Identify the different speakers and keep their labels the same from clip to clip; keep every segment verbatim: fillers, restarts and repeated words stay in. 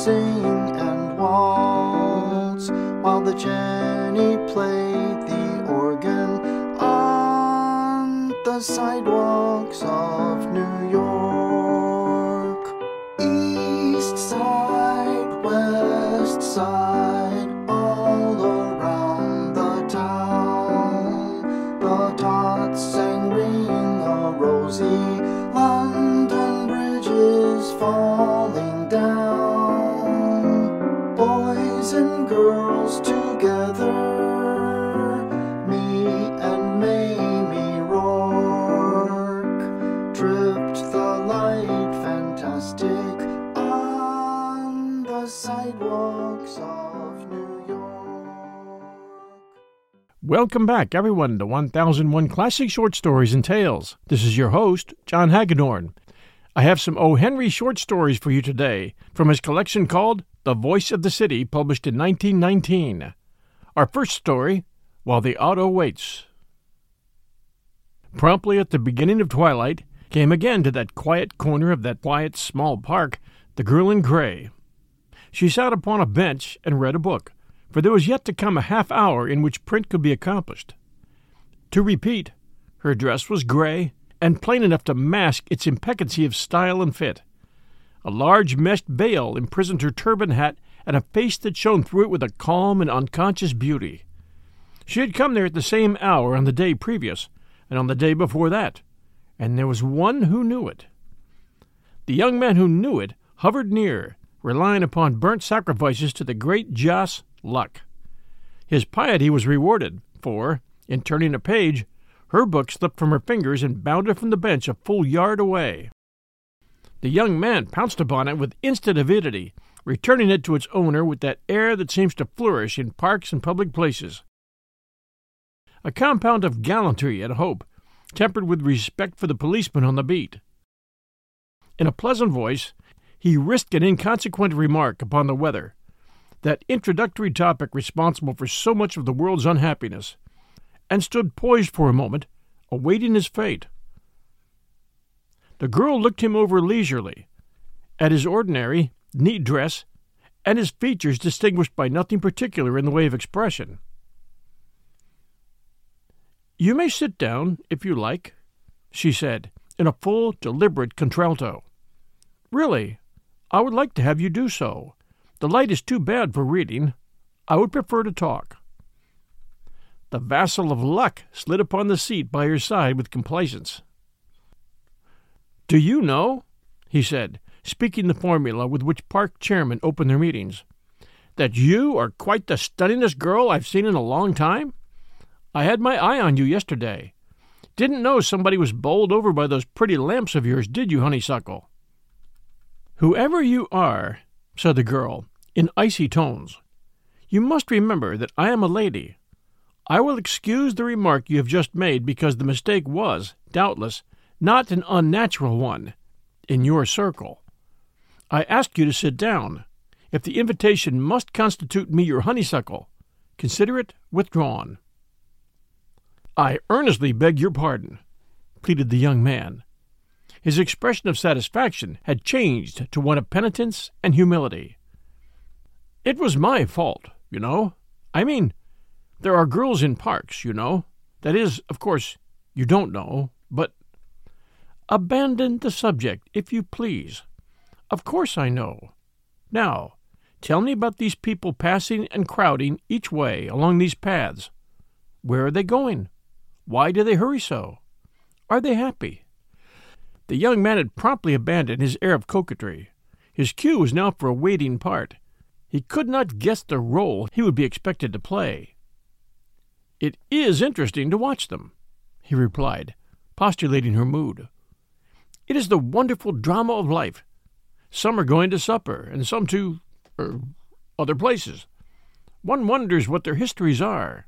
Speaker 1: sing and waltz, while the Jenny played the organ on the sidewalks of New York. East side, west side, all around the town, the tots sang Ring a Rosie, London Bridge is falling down. Boys and girls together, me and Mamie Rourke, tripped the light fantastic on the sidewalks of New York.
Speaker 2: Welcome back, everyone, to one thousand one Classic Short Stories and Tales. This is your host, John Hagedorn. I have some O. Henry short stories for you today from his collection called The Voice of the City, published in nineteen nineteen. Our first story, While the Auto Waits. Promptly at the beginning of twilight, came again to that quiet corner of that quiet small park the girl in gray. She sat upon a bench and read a book, for there was yet to come a half hour in which print could be accomplished. To repeat, her dress was gray, and plain enough to mask its impeccancy of style and fit. A large meshed veil imprisoned her turban hat and a face that shone through it with a calm and unconscious beauty. She had come there at the same hour on the day previous, and on the day before that, and there was one who knew it. The young man who knew it hovered near, relying upon burnt sacrifices to the great Joss Luck. His piety was rewarded, for, in turning a page, her book slipped from her fingers and bounded from the bench a full yard away. The young man pounced upon it with instant avidity, returning it to its owner with that air that seems to flourish in parks and public places. A compound of gallantry and hope, tempered with respect for the policeman on the beat. In a pleasant voice, he risked an inconsequent remark upon the weather, that introductory topic responsible for so much of the world's unhappiness, and stood poised for a moment, awaiting his fate. The girl looked him over leisurely, at his ordinary, neat dress, and his features distinguished by nothing particular in the way of expression. "You may sit down, if you like," she said, in a full, deliberate contralto. "Really, I would like to have you do so. The light is too bad for reading. I would prefer to talk." The vassal of luck slid upon the seat by her side with complacence. "Do you know," he said, speaking the formula with which park chairmen open their meetings, "that you are quite the stunningest girl I've seen in a long time? I had my eye on you yesterday. Didn't know somebody was bowled over by those pretty lamps of yours, did you, honeysuckle?" "Whoever you are," said the girl, in icy tones, "you must remember that I am a lady. I will excuse the remark you have just made because the mistake was, doubtless, not an unnatural one, in your circle. I ask you to sit down. If the invitation must constitute me your honeysuckle, consider it withdrawn." "I earnestly beg your pardon," pleaded the young man. His expression of satisfaction had changed to one of penitence and humility. "It was my fault, you know. I mean, there are girls in parks, you know. That is, of course, you don't know, but—" "Abandon the subject, if you please. Of course I know. Now, tell me about these people passing and crowding each way along these paths. Where are they going? Why do they hurry so? Are they happy?" The young man had promptly abandoned his air of coquetry. His cue was now for a waiting part. He could not guess the role he would be expected to play. "It is interesting to watch them," he replied, postulating her mood. "It is the wonderful drama of life. Some are going to supper, and some to er, other places. One wonders what their histories are."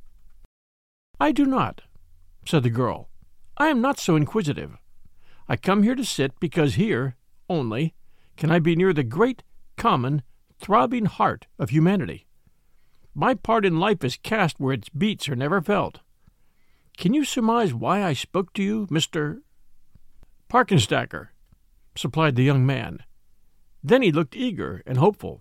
Speaker 2: "I do not," said the girl. "I am not so inquisitive. I come here to sit because here, only, can I be near the great, common, throbbing heart of humanity. My part in life is cast where its beats are never felt. Can you surmise why I spoke to you, Mister—" "Parkenstacker," supplied the young man. Then he looked eager and hopeful.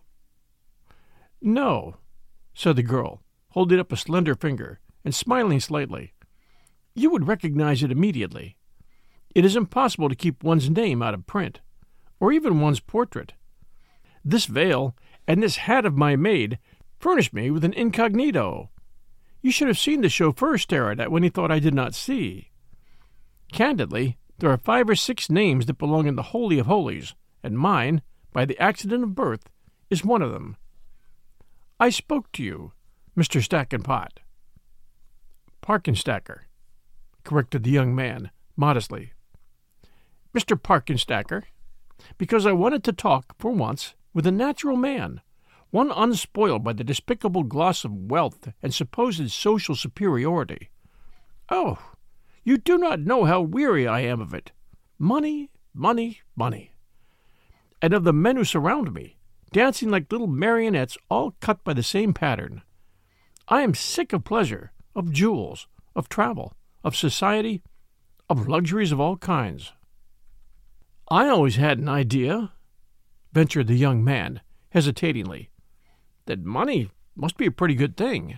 Speaker 2: "No," said the girl, holding up a slender finger and smiling slightly. "You would recognize it immediately. It is impossible to keep one's name out of print, or even one's portrait. This veil and this hat of my maid furnished me with an incognito. You should have seen the chauffeur stare at it when he thought I did not see. Candidly, there are five or six names that belong in the Holy of Holies, and mine, by the accident of birth, is one of them. I spoke to you, Mister Stackenpot." "Parkenstacker," corrected the young man modestly. "Mister Parkenstacker, because I wanted to talk, for once, with a natural man, one unspoiled by the despicable gloss of wealth and supposed social superiority. Oh, you do not know how weary I am of it. Money, money, money. And of the men who surround me, dancing like little marionettes all cut by the same pattern. I am sick of pleasure, of jewels, of travel, of society, of luxuries of all kinds." "I always had an idea," ventured the young man, hesitatingly, "that money must be a pretty good thing."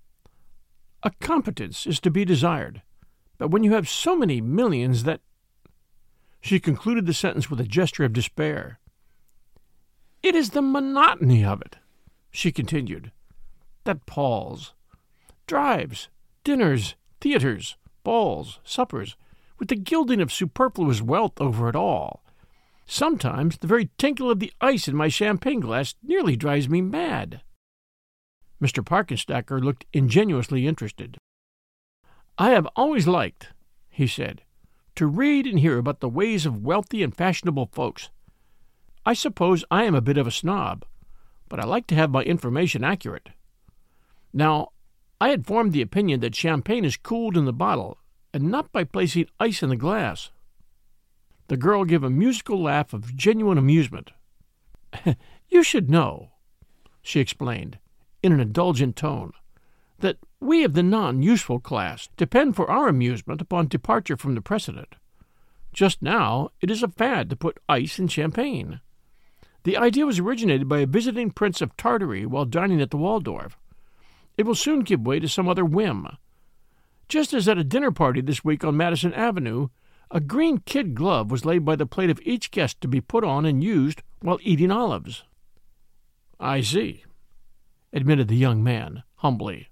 Speaker 2: "A competence is to be desired, but when you have so many millions that—" She concluded the sentence with a gesture of despair. "It is the monotony of it," she continued, "that palls. Drives, dinners, theatres, balls, suppers, with the gilding of superfluous wealth over it all. Sometimes the very tinkle of the ice in my champagne glass nearly drives me mad." Mister Parkenstacker looked ingenuously interested. "I have always liked," he said, "to read and hear about the ways of wealthy and fashionable folks. I suppose I am a bit of a snob, but I like to have my information accurate. Now, I had formed the opinion that champagne is cooled in the bottle, and not by placing ice in the glass." The girl gave a musical laugh of genuine amusement. "You should know," she explained, in an indulgent tone, "that we of the non-useful class depend for our amusement upon departure from the precedent. Just now it is a fad to put ice in champagne. The idea was originated by a visiting prince of Tartary while dining at the Waldorf. It will soon give way to some other whim. Just as at a dinner party this week on Madison Avenue, a green kid glove was laid by the plate of each guest to be put on and used while eating olives." "I see," admitted the young man, humbly.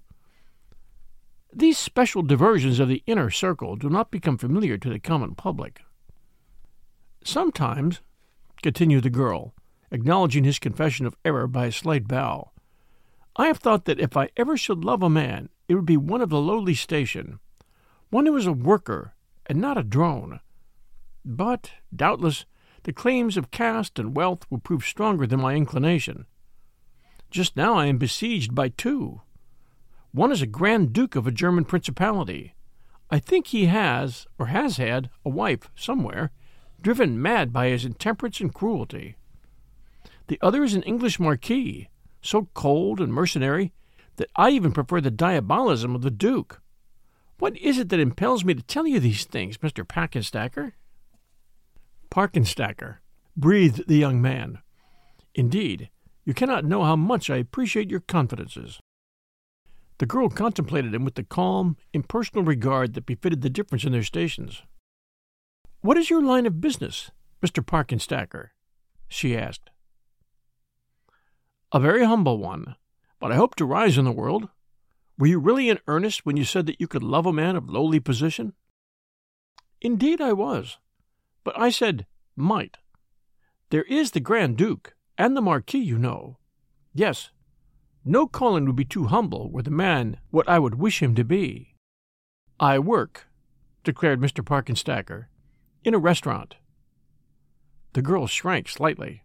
Speaker 2: "These special diversions of the inner circle do not become familiar to the common public. Sometimes," continued the girl, acknowledging his confession of error by a slight bow, "I have thought that if I ever should love a man, it would be one of the lowly station, one who is a worker and not a drone. But, doubtless, the claims of caste and wealth will prove stronger than my inclination. Just now I am besieged by two. One is a Grand Duke of a German principality. I think he has, or has had, a wife somewhere, driven mad by his intemperance and cruelty. The other is an English marquis, so cold and mercenary that I even prefer the diabolism of the Duke. What is it that impels me to tell you these things, Mister Parkenstacker?" "Parkenstacker," breathed the young man. "Indeed, you cannot know how much I appreciate your confidences." The girl contemplated him with the calm, impersonal regard that befitted the difference in their stations. "What is your line of business, Mister Parkenstacker?" she asked. "A very humble one, but I hope to rise in the world. Were you really in earnest when you said that you could love a man of lowly position?" "Indeed I was, but I said might. There is the Grand Duke and the Marquis, you know. Yes, no calling would be too humble were the man what I would wish him to be." "I work," declared Mister Parkenstacker, "in a restaurant." The girl shrank slightly.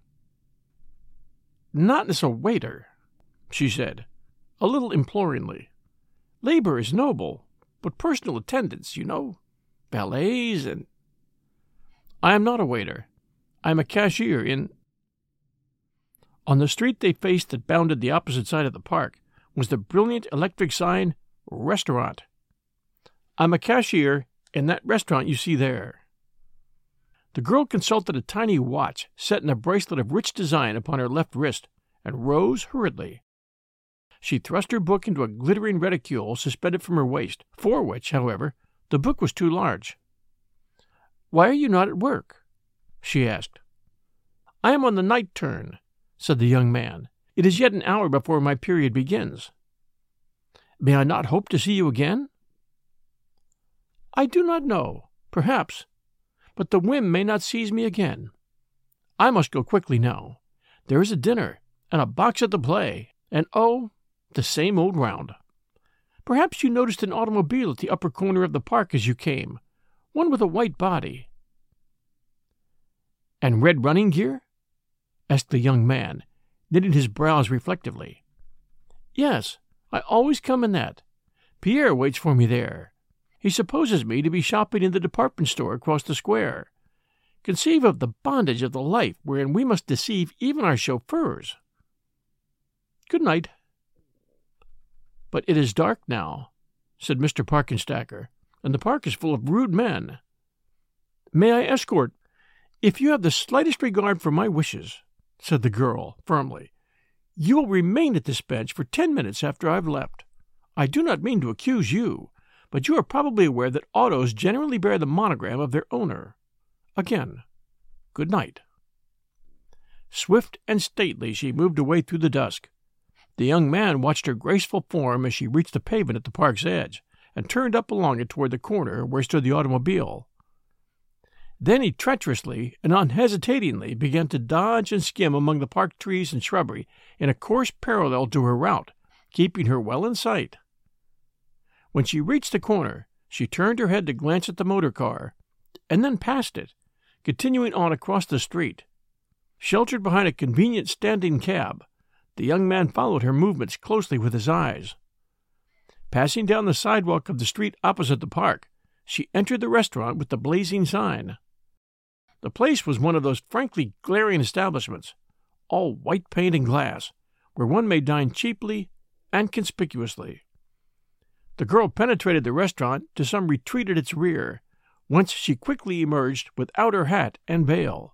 Speaker 2: "Not as a waiter," she said, a little imploringly. "Labor is noble, but personal attendants, you know, valets and—" "I am not a waiter. I am a cashier in—" On the street they faced that bounded the opposite side of the park was the brilliant electric sign, "Restaurant." "I'm a cashier in that restaurant you see there." The girl consulted a tiny watch set in a bracelet of rich design upon her left wrist and rose hurriedly. She thrust her book into a glittering reticule suspended from her waist, for which, however, the book was too large. "Why are you not at work?" she asked. "I am on the night turn," said the young man. "It is yet an hour before my period begins." "May I not hope to see you again?" "I do not know. Perhaps. But the whim may not seize me again. I must go quickly now. There is a dinner, and a box at the play, and oh, the same old round. Perhaps you noticed an automobile at the upper corner of the park as you came, one with a white body." "And red running gear?" asked the young man, knitting his brows reflectively. "Yes, I always come in that. Pierre waits for me there. He supposes me to be shopping in the department store across the square. Conceive of the bondage of the life wherein we must deceive even our chauffeurs. Good night." "But it is dark now," said Mister Parkenstacker, "and the park is full of rude men. May I escort—" "If you have the slightest regard for my wishes," said the girl, firmly, "you will remain at this bench for ten minutes after I have left. I do not mean to accuse you, but you are probably aware that autos generally bear the monogram of their owner. Again, good night." Swift and stately she moved away through the dusk. The young man watched her graceful form as she reached the pavement at the park's edge, and turned up along it toward the corner where stood the automobile. Then he treacherously and unhesitatingly began to dodge and skim among the park trees and shrubbery in a course parallel to her route, keeping her well in sight. When she reached the corner, she turned her head to glance at the motor car, and then passed it, continuing on across the street. Sheltered behind a convenient standing cab, the young man followed her movements closely with his eyes. Passing down the sidewalk of the street opposite the park, she entered the restaurant with the blazing sign. The place was one of those frankly glaring establishments, all white paint and glass, where one may dine cheaply and conspicuously. The girl penetrated the restaurant to some retreat at its rear, whence she quickly emerged without her hat and veil.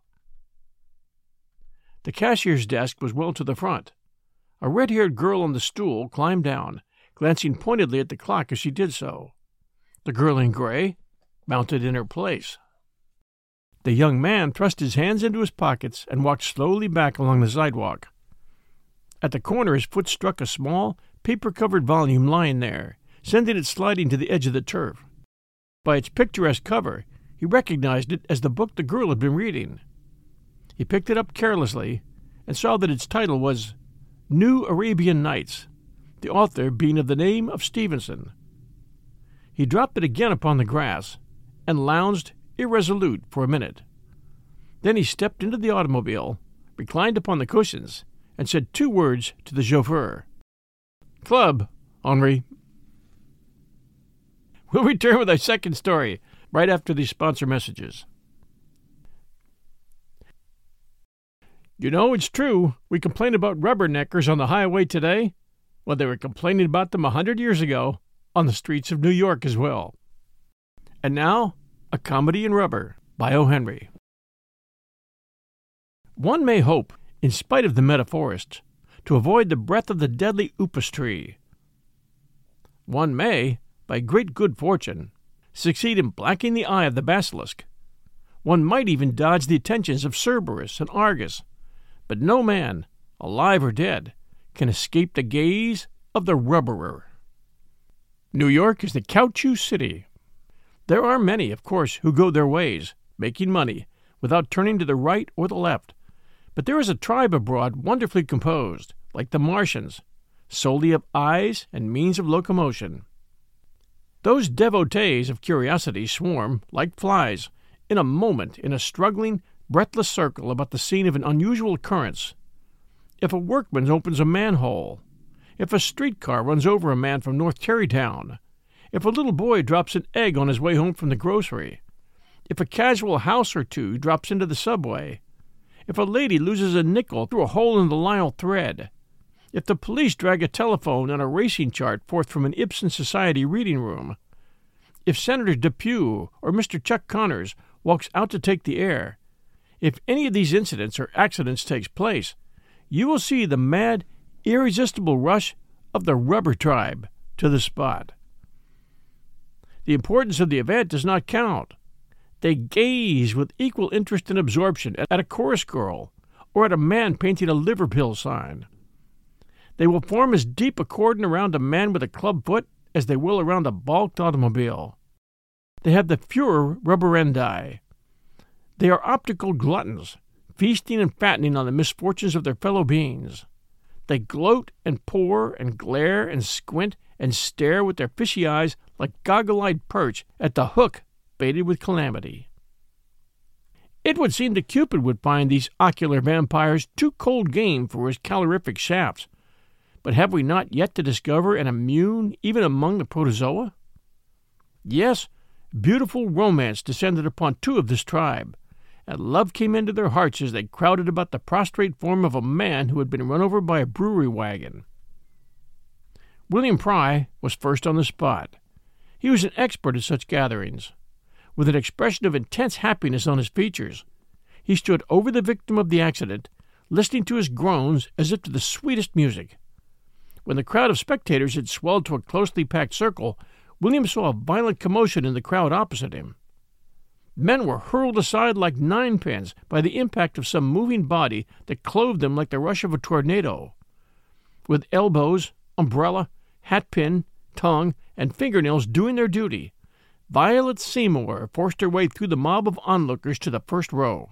Speaker 2: The cashier's desk was well to the front. A red-haired girl on the stool climbed down, glancing pointedly at the clock as she did so. The girl in gray mounted in her place. The young man thrust his hands into his pockets and walked slowly back along the sidewalk. At the corner his foot struck a small, paper-covered volume lying there, sending it sliding to the edge of the turf. By its picturesque cover, he recognized it as the book the girl had been reading. He picked it up carelessly and saw that its title was New Arabian Nights, the author being of the name of Stevenson. He dropped it again upon the grass and lounged irresolute for a minute. Then he stepped into the automobile, reclined upon the cushions, and said two words to the chauffeur. "Club, Henri." We'll return with our second story right after these sponsor messages. You know, it's true, we complain about rubberneckers on the highway today. Well, they were complaining about them a hundred years ago on the streets of New York as well. And now, A Comedy in Rubber by O. Henry. One may hope, in spite of the metaphorists, to avoid the breath of the deadly upas tree. One may, by great good fortune, succeed in blacking the eye of the basilisk. One might even dodge the attentions of Cerberus and Argus, but no man, alive or dead, can escape the gaze of the rubberer. New York is the caoutchouc city. There are many, of course, who go their ways, making money, without turning to the right or the left. But there is a tribe abroad wonderfully composed, like the Martians, solely of eyes and means of locomotion. Those devotees of curiosity swarm, like flies, in a moment in a struggling, breathless circle about the scene of an unusual occurrence. If a workman opens a manhole, if a streetcar runs over a man from North Tarrytown, if a little boy drops an egg on his way home from the grocery, if a casual house or two drops into the subway, if a lady loses a nickel through a hole in the lisle thread, if the police drag a telephone and a racing chart forth from an Ibsen Society reading room, if Senator Depew or Mister Chuck Connors walks out to take the air, if any of these incidents or accidents takes place, you will see the mad, irresistible rush of the rubber tribe to the spot. The importance of the event does not count. They gaze with equal interest and absorption at a chorus girl or at a man painting a liver pill sign. They will form as deep a cordon around a man with a club foot as they will around a balked automobile. They have the furor rubberendi. They are optical gluttons, feasting and fattening on the misfortunes of their fellow beings. They gloat and pour and glare and squint and stare with their fishy eyes like goggle-eyed perch at the hook baited with calamity. It would seem that Cupid would find these ocular vampires too cold game for his calorific shafts, but have we not yet to discover an immune even among the protozoa? Yes, beautiful romance descended upon two of this tribe, and love came into their hearts as they crowded about the prostrate form of a man who had been run over by a brewery wagon. William Pry was first on the spot. He was an expert at such gatherings. With an expression of intense happiness on his features, he stood over the victim of the accident, listening to his groans as if to the sweetest music. When the crowd of spectators had swelled to a closely packed circle, William saw a violent commotion in the crowd opposite him. Men were hurled aside like ninepins by the impact of some moving body that clove them like the rush of a tornado. With elbows, umbrella, hatpin, tongue, and fingernails doing their duty, Violet Seymour forced her way through the mob of onlookers to the first row.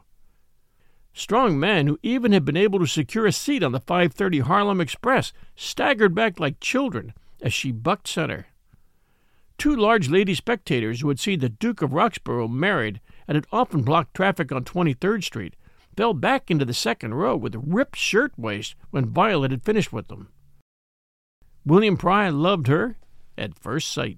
Speaker 2: Strong men who even had been able to secure a seat on the five thirty Harlem Express staggered back like children as she bucked center. Two large lady spectators who had seen the Duke of Roxborough married and had often blocked traffic on twenty-third Street fell back into the second row with ripped shirt-waists when Violet had finished with them. William Pry loved her at first sight.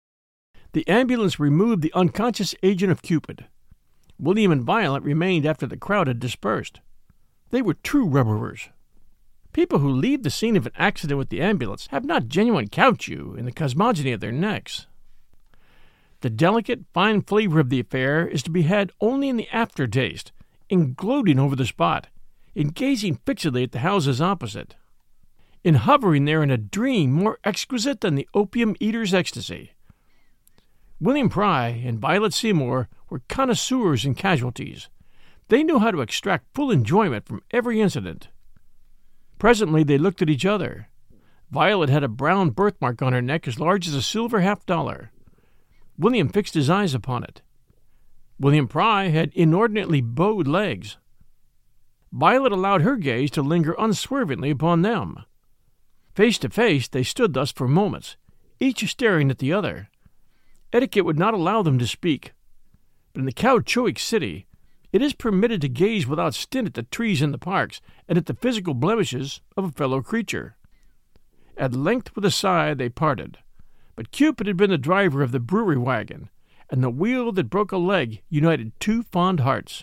Speaker 2: The ambulance removed the unconscious agent of Cupid. William and Violet remained after the crowd had dispersed. They were true rubberers. People who leave the scene of an accident with the ambulance have not genuine caoutchouc in the cosmogony of their necks. The delicate, fine flavor of the affair is to be had only in the aftertaste, in gloating over the spot, in gazing fixedly at the houses opposite, in hovering there in a dream more exquisite than the opium-eater's ecstasy. William Pry and Violet Seymour were connoisseurs in casualties. They knew how to extract full enjoyment from every incident. Presently they looked at each other. Violet had a brown birthmark on her neck as large as a silver half-dollar. William fixed his eyes upon it. William Pry had inordinately bowed legs. Violet allowed her gaze to linger unswervingly upon them. Face to face they stood thus for moments, each staring at the other. Etiquette would not allow them to speak, but in the caoutchoucic city it is permitted to gaze without stint at the trees in the parks and at the physical blemishes of a fellow creature. At length with a sigh they parted, but Cupid had been the driver of the brewery wagon, and the wheel that broke a leg united two fond hearts.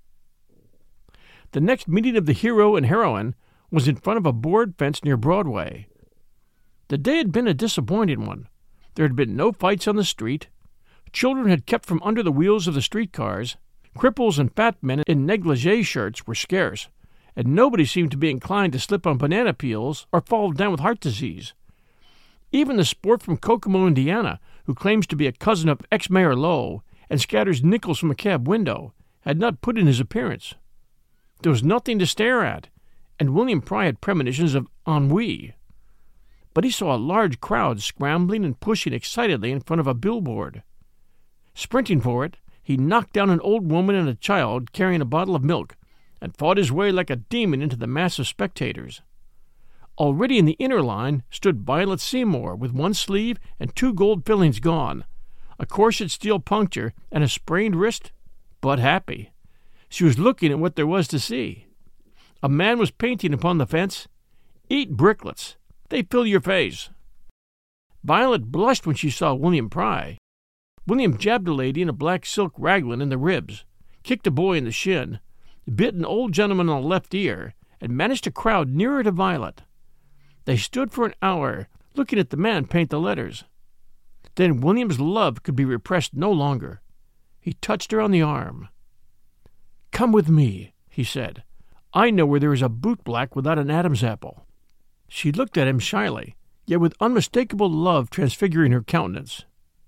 Speaker 2: The next meeting of the hero and heroine was in front of a board fence near Broadway. The day had been a disappointing one. There had been no fights on the street. Children had kept from under the wheels of the streetcars. Cripples and fat men in negligee shirts were scarce, and nobody seemed to be inclined to slip on banana peels or fall down with heart disease. Even the sport from Kokomo, Indiana, who claims to be a cousin of ex-Mayor Lowe and scatters nickels from a cab window, had not put in his appearance. There was nothing to stare at, and William Pry had premonitions of ennui. But he saw a large crowd scrambling and pushing excitedly in front of a billboard. Sprinting for it, he knocked down an old woman and a child carrying a bottle of milk, and fought his way like a demon into the mass of spectators. Already in the inner line stood Violet Seymour with one sleeve and two gold fillings gone, a corset steel puncture, and a sprained wrist, but happy. She was looking at what there was to see. A man was painting upon the fence, "Eat bricklets. They fill your face." Violet blushed when she saw William Pry. William jabbed a lady in a black silk raglan in the ribs, kicked a boy in the shin, bit an old gentleman on the left ear, and managed to crowd nearer to Violet. They stood for an hour, looking at the man paint the letters. Then William's love could be repressed no longer. He touched her on the arm. "Come with me," he said. "I know where there is a bootblack without an Adam's apple." She looked at him shyly, yet with unmistakable love transfiguring her countenance.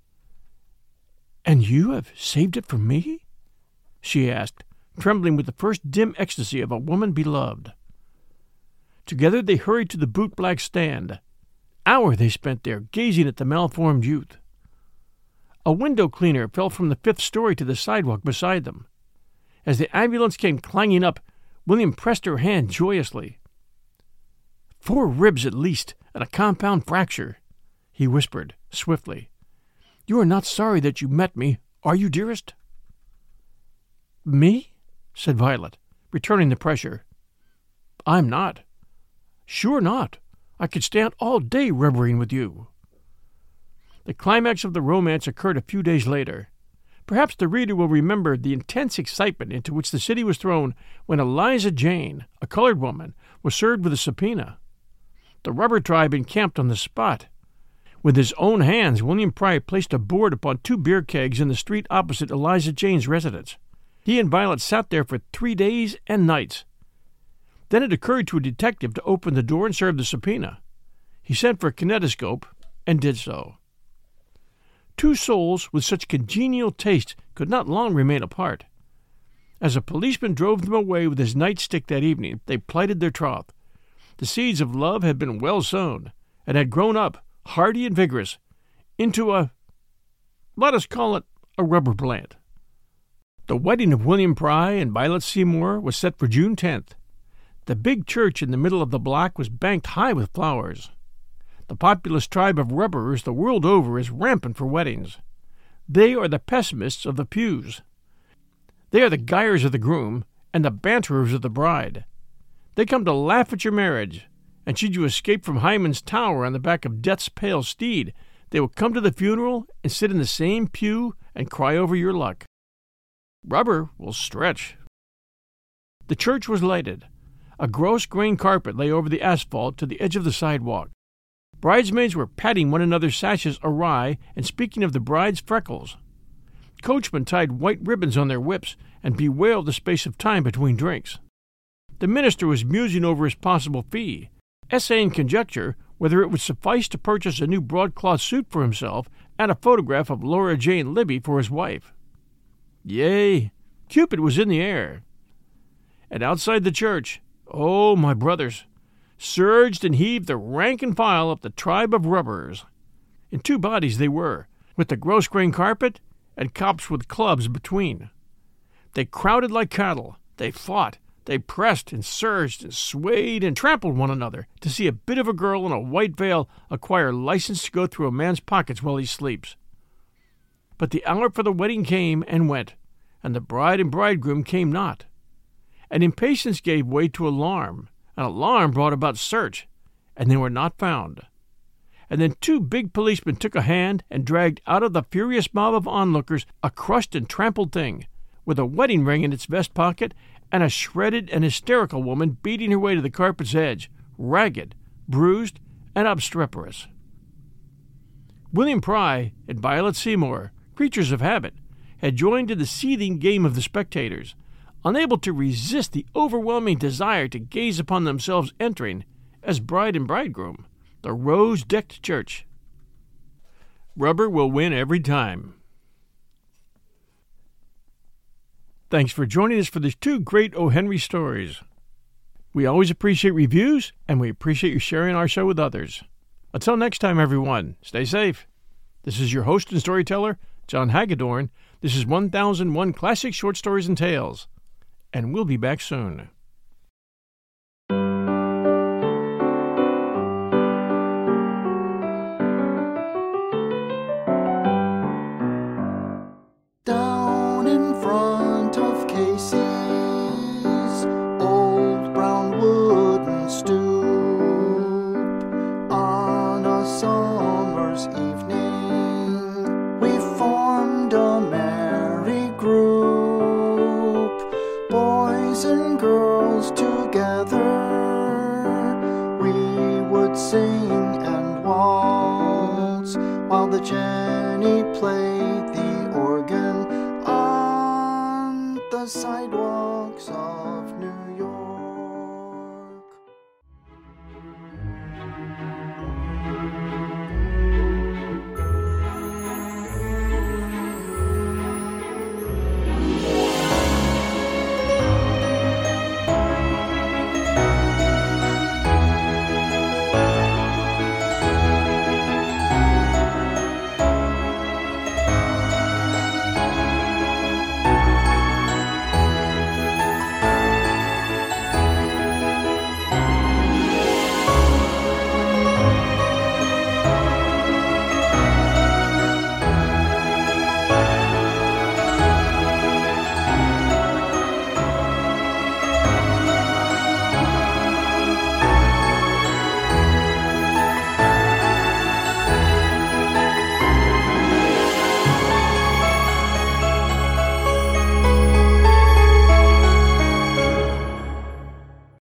Speaker 2: "And you have saved it for me?" she asked, trembling with the first dim ecstasy of a woman beloved. Together they hurried to the bootblack stand. Hour they spent there, gazing at the malformed youth. A window cleaner fell from the fifth story to the sidewalk beside them. As the ambulance came clanging up, William pressed her hand joyously. "Four ribs at least, and a compound fracture," he whispered, swiftly. "You are not sorry that you met me, are you, dearest?" "Me?" said Violet, returning the pressure. "I'm not. Sure not. I could stand all day rubbering with you." The climax of the romance occurred a few days later. Perhaps the reader will remember the intense excitement into which the city was thrown when Eliza Jane, a colored woman, was served with a subpoena. The rubber tribe encamped on the spot. With his own hands, William Pry placed a board upon two beer kegs in the street opposite Eliza Jane's residence. He and Violet sat there for three days and nights. Then it occurred to a detective to open the door and serve the subpoena. He sent for a kinetoscope and did so. Two souls with such congenial tastes could not long remain apart. As a policeman drove them away with his nightstick that evening, they plighted their troth. The seeds of love had been well sown, and had grown up, hardy and vigorous, into a, let us call it, a rubber plant. The wedding of William Pry and Violet Seymour was set for June tenth. The big church in the middle of the block was banked high with flowers. The populous tribe of rubberers the world over is rampant for weddings. They are the pessimists of the pews. They are the guyers of the groom and the banterers of the bride. They come to laugh at your marriage, and should you escape from Hymen's tower on the back of Death's pale steed, they will come to the funeral and sit in the same pew and cry over your luck. Rubber will stretch. The church was lighted. A gross-grained carpet lay over the asphalt to the edge of the sidewalk. Bridesmaids were patting one another's sashes awry and speaking of the bride's freckles. Coachmen tied white ribbons on their whips and bewailed the space of time between drinks. The minister was musing over his possible fee, essaying conjecture whether it would suffice to purchase a new broadcloth suit for himself and a photograph of Laura Jane Libby for his wife. Yea, Cupid was in the air. And outside the church, oh, my brothers, surged and heaved the rank and file of the tribe of rubberers. In two bodies they were, with the gross-grained carpet and cops with clubs between. They crowded like cattle, they fought, they pressed and surged and swayed and trampled one another to see a bit of a girl in a white veil acquire license to go through a man's pockets while he sleeps. But the hour for the wedding came and went, and the bride and bridegroom came not. And impatience gave way to alarm, and alarm brought about search, and they were not found. And then two big policemen took a hand and dragged out of the furious mob of onlookers a crushed and trampled thing, with a wedding ring in its vest pocket and a shredded and hysterical woman beating her way to the carpet's edge, ragged, bruised, and obstreperous. William Pry and Violet Seymour, creatures of habit, had joined in the seething game of the spectators, unable to resist the overwhelming desire to gaze upon themselves entering, as bride and bridegroom, the rose-decked church. Rubber will win every time. Thanks for joining us for these two great O. Henry stories. We always appreciate reviews, and we appreciate you sharing our show with others. Until next time, everyone, stay safe. This is your host and storyteller, John Hagedorn. This is one thousand one Classic Short Stories and Tales, and we'll be back soon.
Speaker 1: Down in front of Casey's old brown wooden stoop, on a summer's evening, we formed a merry group, boys and girls together. We would sing and waltz while the Jenny played the organ. I the sidewalks of